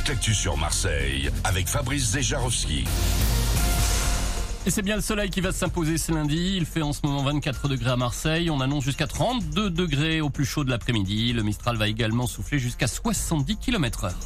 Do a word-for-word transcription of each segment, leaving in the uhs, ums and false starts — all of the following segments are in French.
toute l'actu sur Marseille avec Fabrice Zejarowski. Et c'est bien le soleil qui va s'imposer ce lundi. Il fait en ce moment vingt-quatre degrés à Marseille. On annonce jusqu'à trente-deux degrés au plus chaud de l'après-midi. Le Mistral va également souffler jusqu'à soixante-dix kilomètres heure.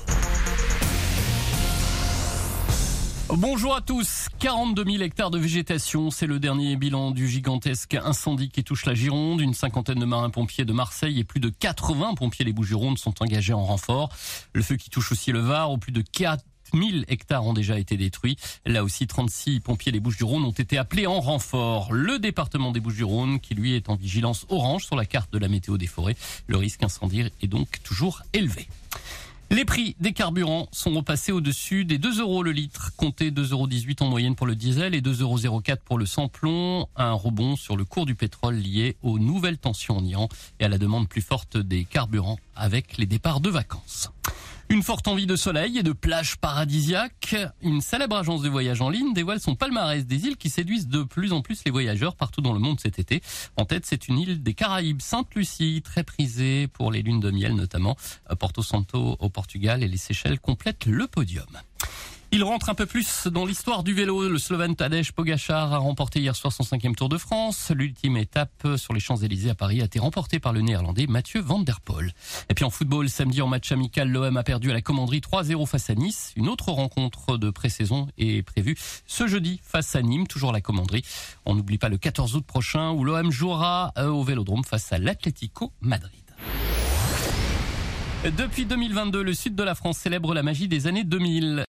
Bonjour à tous. quarante-deux mille hectares de végétation, c'est le dernier bilan du gigantesque incendie qui touche la Gironde. Une cinquantaine de marins-pompiers de Marseille et plus de quatre-vingts pompiers des Bouches-du-Rhône sont engagés en renfort. Le feu qui touche aussi le Var, où plus de quatre mille hectares ont déjà été détruits. Là aussi, trente-six pompiers des Bouches-du-Rhône ont été appelés en renfort. Le département des Bouches-du-Rhône, qui lui est en vigilance orange sur la carte de la météo des forêts. Le risque incendie est donc toujours élevé. Les prix des carburants sont repassés au-dessus des deux euros le litre, comptez deux euros dix-huit en moyenne pour le diesel et deux euros zéro quatre pour le sans-plomb. Un rebond sur le cours du pétrole lié aux nouvelles tensions en Iran et à la demande plus forte des carburants avec les départs de vacances. Une forte envie de soleil et de plages paradisiaques. Une célèbre agence de voyage en ligne dévoile son palmarès des îles qui séduisent de plus en plus les voyageurs partout dans le monde cet été. En tête, c'est une île des Caraïbes, Sainte-Lucie, très prisée pour les lunes de miel notamment. Porto Santo au Portugal et les Seychelles complètent le podium. Il rentre un peu plus dans l'histoire du vélo. Le Slovène Tadej Pogačar a remporté hier soir son cinquième Tour de France. L'ultime étape sur les Champs-Élysées à Paris a été remportée par le Néerlandais Mathieu Van Der Poel. Et puis en football, samedi en match amical, l'O M a perdu à la Commanderie trois zéro face à Nice. Une autre rencontre de pré-saison est prévue ce jeudi face à Nîmes, toujours à la Commanderie. On n'oublie pas le quatorze août prochain où l'O M jouera au Vélodrome face à l'Atlético Madrid. Depuis deux mille vingt-deux, le sud de la France célèbre la magie des années deux mille.